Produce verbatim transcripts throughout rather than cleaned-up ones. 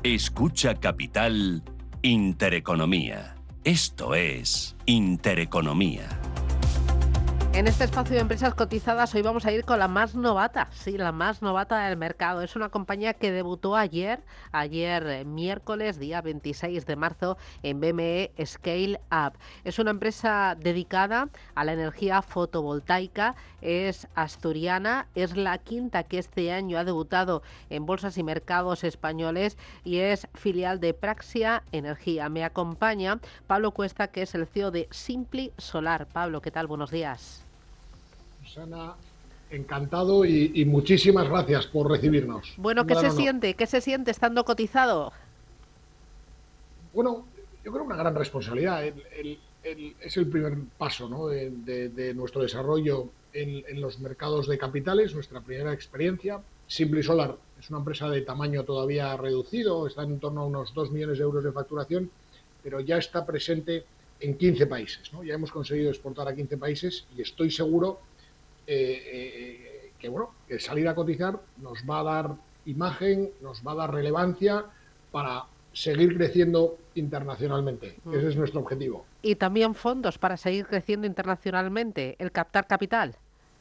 Escucha Capital Intereconomía. Esto es Intereconomía. En este espacio de empresas cotizadas hoy vamos a ir con la más novata, sí, la más novata del mercado. Es una compañía que debutó ayer, ayer eh, miércoles, día veintiséis de marzo, en B M E Scale Up. Es una empresa dedicada a la energía fotovoltaica, es asturiana, es la quinta que este año ha debutado en bolsas y mercados españoles y es filial de Praxia Energía. Me acompaña Pablo Cuesta, que es el C E O de Simply Solar. Pablo, ¿qué tal? Buenos días. Susana, encantado y, y muchísimas gracias por recibirnos. Bueno, ¿qué se siente? ¿Qué se siente estando cotizado? Bueno, yo creo una gran responsabilidad. El, el, el, es el primer paso, ¿no?, de, de, de nuestro desarrollo en, en los mercados de capitales, nuestra primera experiencia. Simply Solar es una empresa de tamaño todavía reducido, está en torno a unos dos millones de euros de facturación, pero ya está presente en quince países, ¿no? Ya hemos conseguido exportar a quince países y estoy seguro Eh, eh, que bueno, que salir a cotizar nos va a dar imagen, nos va a dar relevancia para seguir creciendo internacionalmente. Mm. Ese es nuestro objetivo. Y también fondos para seguir creciendo internacionalmente, el captar capital.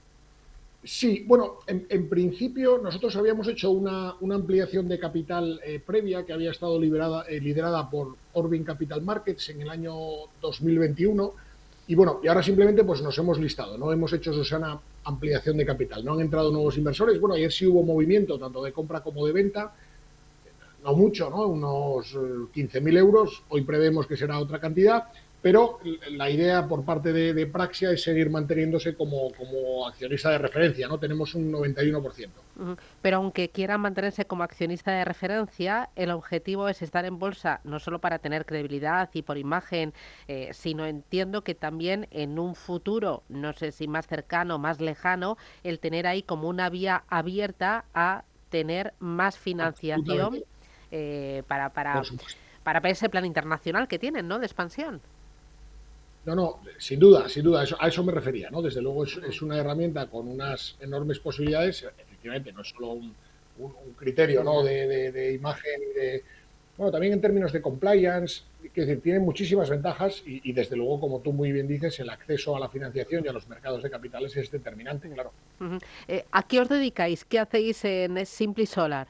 Sí, bueno, en, en principio nosotros habíamos hecho una, una ampliación de capital eh, previa que había estado liberada, eh, liderada por Orbin Capital Markets en el año dos mil veintiuno. Y bueno, y ahora simplemente pues nos hemos listado, no hemos hecho, Susana, ampliación de capital, no han entrado nuevos inversores. Bueno, ayer sí hubo movimiento, tanto de compra como de venta, no mucho, ¿no?, unos quince mil euros, hoy prevemos que será otra cantidad, pero la idea por parte de, de Praxia es seguir manteniéndose como, como accionista de referencia, ¿no? Tenemos un noventa y uno por ciento. Pero aunque quieran mantenerse como accionista de referencia, el objetivo es estar en bolsa, no solo para tener credibilidad y por imagen, eh, sino entiendo que también en un futuro, no sé si más cercano o más lejano, el tener ahí como una vía abierta a tener más financiación eh, para, para, para ese plan internacional que tienen, ¿no?, de expansión. No, no, sin duda, sin duda, eso, a eso me refería, ¿no? Desde luego es, es una herramienta con unas enormes posibilidades, efectivamente, no es solo un, un, un criterio, ¿no?, de, de, de imagen, de, bueno, también en términos de compliance, que es decir, tiene muchísimas ventajas y, y desde luego, como tú muy bien dices, el acceso a la financiación y a los mercados de capitales es determinante, claro. Uh-huh. Eh, ¿A qué os dedicáis? ¿Qué hacéis en Simply Solar?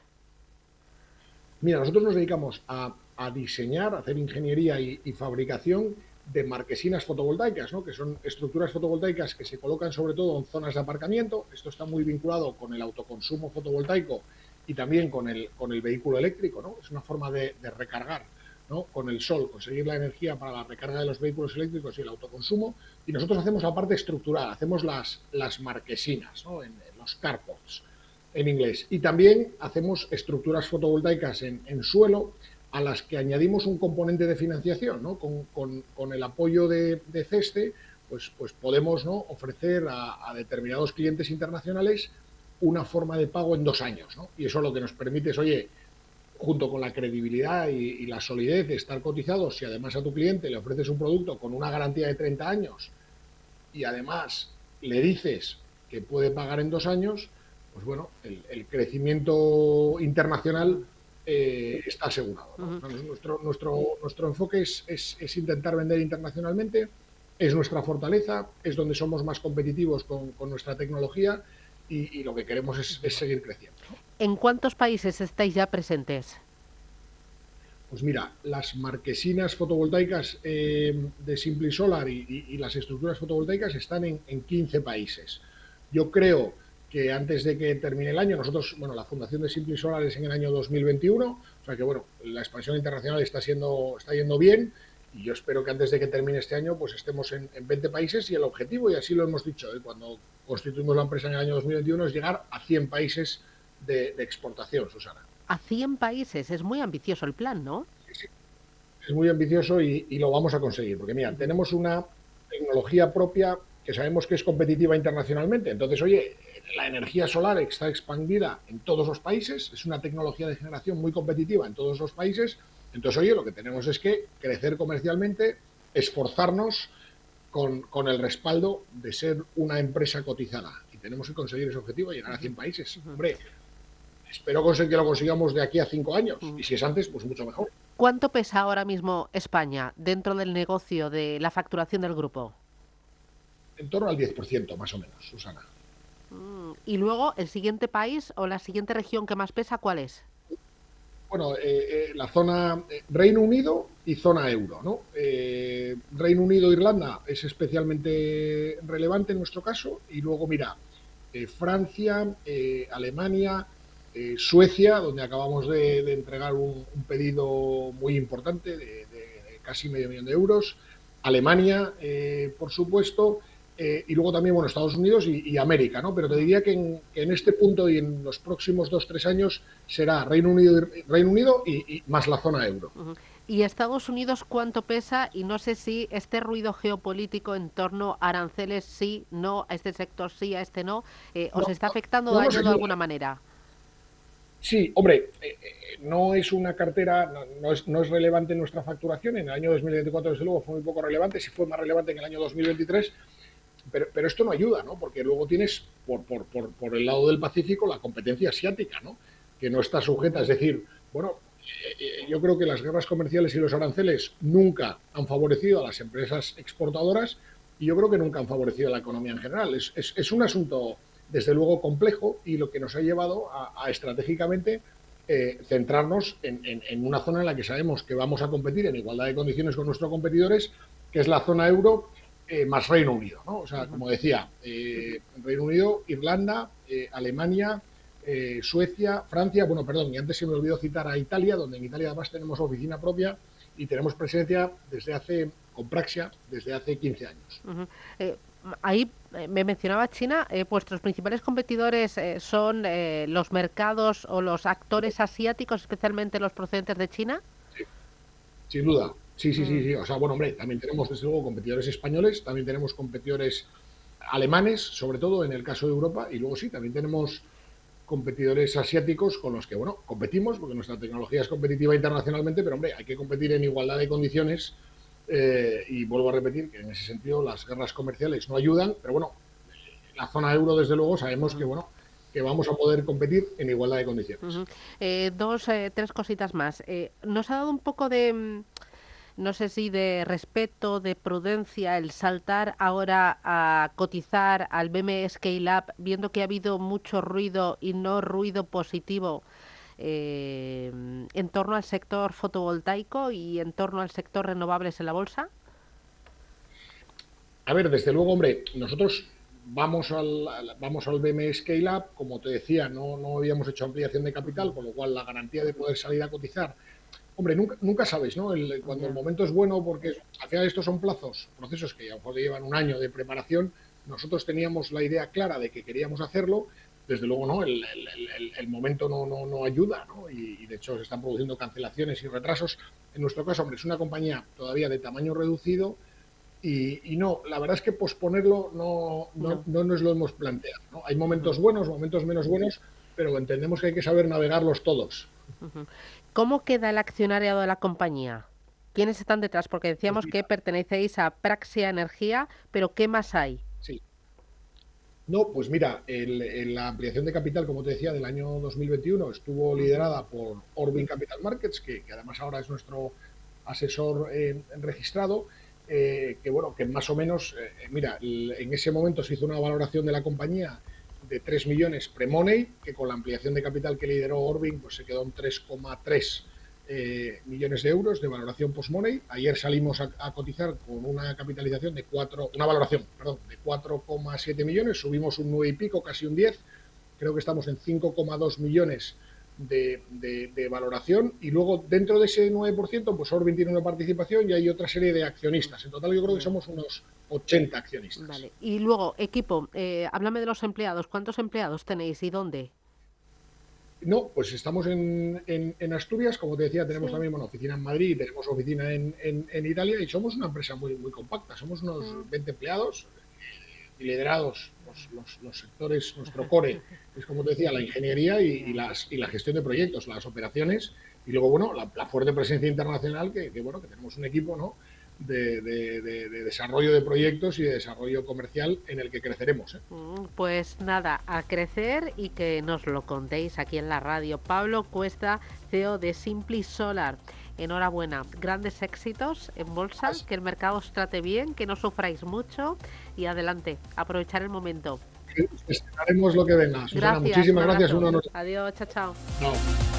Mira, nosotros nos dedicamos a, a diseñar, a hacer ingeniería y, y fabricación de marquesinas fotovoltaicas, ¿no?, que son estructuras fotovoltaicas que se colocan sobre todo en zonas de aparcamiento. Esto está muy vinculado con el autoconsumo fotovoltaico y también con el, con el vehículo eléctrico, ¿no? Es una forma de, de recargar, ¿no?, con el sol, conseguir la energía para la recarga de los vehículos eléctricos y el autoconsumo. Y nosotros hacemos la parte estructural, hacemos las, las marquesinas, ¿no?, en, en los carports en inglés. Y también hacemos estructuras fotovoltaicas en, en suelo, a las que añadimos un componente de financiación, ¿no? Con, con, con el apoyo de, de CESTE, pues, pues podemos, ¿no?, ofrecer a, a determinados clientes internacionales una forma de pago en dos años, ¿no? Y eso lo que nos permite es, oye, junto con la credibilidad y, y la solidez de estar cotizados, si además a tu cliente le ofreces un producto con una garantía de treinta años y además le dices que puede pagar en dos años, pues bueno, el, el crecimiento internacional Eh, está asegurado, ¿no? Uh-huh. Nuestro, nuestro, nuestro enfoque es, es, es intentar vender internacionalmente, es nuestra fortaleza, es donde somos más competitivos con, con nuestra tecnología y, y lo que queremos es, es seguir creciendo, ¿no? ¿En cuántos países estáis ya presentes? Pues mira, las marquesinas fotovoltaicas eh, de Simply Solar y, y, y las estructuras fotovoltaicas están en, en quince países. Yo creo que antes de que termine el año, nosotros, bueno, la fundación de Simply Solar es en el año dos mil veintiuno, o sea que, bueno, la expansión internacional está siendo, está yendo bien y yo espero que antes de que termine este año, pues estemos en, en veinte países y el objetivo, y así lo hemos dicho, ¿eh?, cuando constituimos la empresa en el año dos mil veintiuno, es llegar a cien países de, de exportación, Susana. A cien países, es muy ambicioso el plan, ¿no? Sí, sí. Es muy ambicioso y, y lo vamos a conseguir, porque mira, tenemos una tecnología propia que sabemos que es competitiva internacionalmente. Entonces, oye, la energía solar está expandida en todos los países, es una tecnología de generación muy competitiva en todos los países. Entonces, oye, lo que tenemos es que crecer comercialmente, esforzarnos con, con el respaldo de ser una empresa cotizada. Y tenemos que conseguir ese objetivo y llegar a cien países. Hombre, espero conseguir que lo consigamos de aquí a cinco años. Mm. Y si es antes, pues mucho mejor. ¿Cuánto pesa ahora mismo España dentro del negocio de la facturación del grupo? En torno al diez por ciento, más o menos, Susana. Mm, Y luego, el siguiente país o la siguiente región que más pesa, ¿cuál es? Bueno, eh, eh, la zona eh, Reino Unido y zona euro, ¿no? Eh, Reino Unido, Irlanda es especialmente relevante en nuestro caso. Y luego, mira, eh, Francia, eh, Alemania, eh, Suecia, donde acabamos de, de entregar un, un pedido muy importante de, de- de casi medio millón de euros. Alemania, eh, por supuesto, eh, y luego también, bueno, Estados Unidos y, y América, ¿no? Pero te Ujú, diría que en, que en este punto y en los próximos dos, tres años será Reino Unido, y- Reino Unido y, y más la zona euro. ujú. ¿Y Estados Unidos cuánto pesa? Y no sé si este ruido geopolítico en torno a aranceles sí, no, a este sector sí, a este no, eh, ¿os No, está afectando no de nos ayuda de ayuda. alguna manera? Sí, hombre, eh, eh, no es una cartera, no, no es, no es relevante en nuestra facturación. En el año dos mil veinticuatro, desde luego, fue muy poco relevante. Sí fue más relevante en el año dos mil veintitrés, pero, pero esto no ayuda, ¿no? Porque luego tienes, por, por, por, por el lado del Pacífico, la competencia asiática, ¿no? Que no está sujeta. Es decir, bueno, eh, eh, yo creo que las guerras comerciales y los aranceles nunca han favorecido a las empresas exportadoras y yo creo que nunca han favorecido a la economía en general. Es, es, es un asunto, desde luego, complejo y lo que nos ha llevado a, a estratégicamente eh, centrarnos en, en, en una zona en la que sabemos que vamos a competir en igualdad de condiciones con nuestros competidores, que es la zona euro, eh, más Reino Unido, ¿no? O sea, Ujú. como decía, eh, Reino Unido, Irlanda, eh, Alemania, eh, Suecia, Francia, bueno, perdón, y antes se me olvidó citar a Italia, donde en Italia además tenemos oficina propia y tenemos presencia desde hace, con Praxia, desde hace quince años. Ujú. Eh, m- ahí eh, me mencionaba China, eh, vuestros principales competidores eh, son eh, los mercados o los actores asiáticos, especialmente los procedentes de China. Sí, sin duda. Sí, sí, sí, Mm, sí. O sea, bueno, hombre, también tenemos desde luego competidores españoles, también tenemos competidores alemanes, sobre todo en el caso de Europa, y luego sí, también tenemos competidores asiáticos con los que, bueno, competimos, porque nuestra tecnología es competitiva internacionalmente, pero, hombre, hay que competir en igualdad de condiciones eh, y vuelvo a repetir que en ese sentido las guerras comerciales no ayudan, pero bueno, en la zona euro, desde luego, sabemos que, ujú, bueno, que vamos a poder competir en igualdad de condiciones. ujú. Eh, dos, eh, tres cositas más. Eh, nos ha dado un poco de, mm, no sé si de respeto, de prudencia, el saltar ahora a cotizar al B M Scale Up, viendo que ha habido mucho ruido y no ruido positivo eh, en torno al sector fotovoltaico y en torno al sector renovables en la bolsa. A ver, desde luego, hombre, nosotros vamos al, vamos al B M Scale Up, como te decía, no, no habíamos hecho ampliación de capital, con lo cual la garantía de poder salir a cotizar. Hombre, nunca, nunca sabes, ¿no? El- cuando el Ya. momento es bueno, porque al final estos son plazos, procesos que a lo mejor llevan un año de preparación. Nosotros teníamos la idea clara de que queríamos hacerlo. Desde luego, no, el, el- el- el momento no, no, no ayuda, ¿no? Y, y de hecho se están produciendo cancelaciones y retrasos. En nuestro caso, hombre, es una compañía todavía de tamaño reducido y, y no, la verdad es que posponerlo no, no, No. no nos lo hemos planteado, ¿no? Hay Ujú, momentos buenos, momentos menos buenos, pero entendemos que hay que saber navegarlos todos. ujú. ¿Cómo queda el accionariado de la compañía? ¿Quiénes están detrás? Porque Pues decíamos mira, que pertenecéis a Praxia Energía, pero ¿qué más hay? sí. No, pues mira, el, el, la ampliación de capital, como te decía, del año dos mil veintiuno estuvo Ujú, liderada por Orbin Capital Markets, que, que además ahora es nuestro asesor eh, registrado, eh, que bueno, que más o menos, eh, mira, el, en ese momento se hizo una valoración de la compañía de tres millones pre-money, que con la ampliación de capital que lideró Orbin, pues se quedó en tres coma tres eh, millones de euros de valoración post-money. Ayer salimos a, a, cotizar con una capitalización de cuatro, una valoración, perdón, de cuatro coma siete millones, subimos un nueve y pico, casi un diez, creo que estamos en cinco coma dos millones de, de, de, valoración y luego dentro de ese nueve por ciento pues Orbin tiene una participación y hay otra serie de accionistas. En total yo creo que ya. somos unos ochenta accionistas. Vale. Y luego, equipo, eh, háblame de los empleados. ¿Cuántos empleados tenéis y dónde? No, pues estamos en, en, en, Asturias, como te decía, tenemos Sí. también una oficina en Madrid, tenemos oficina en, en, en Italia y somos una empresa muy, muy compacta, somos unos Mm. veinte empleados y liderados los, los, los sectores, nuestro core es, como te decía, la ingeniería y, y, Ya. las, y la gestión de proyectos, las operaciones y luego, bueno, la, la fuerte presencia internacional que, que, bueno, que tenemos un equipo, ¿no? de, de, de, de desarrollo de proyectos y de desarrollo comercial en el que creceremos, ¿eh? Pues nada, a crecer y que nos lo contéis aquí en la radio. Pablo Cuesta, C E O de Simply Solar. Enhorabuena, grandes éxitos en bolsa, que el mercado os trate bien, que no sufráis mucho y adelante, aprovechar el momento. Gestionaremos lo que venga. Susana, Gracias, muchísimas un gracias. abrazo. Una noche. Adiós, chao, chao. No.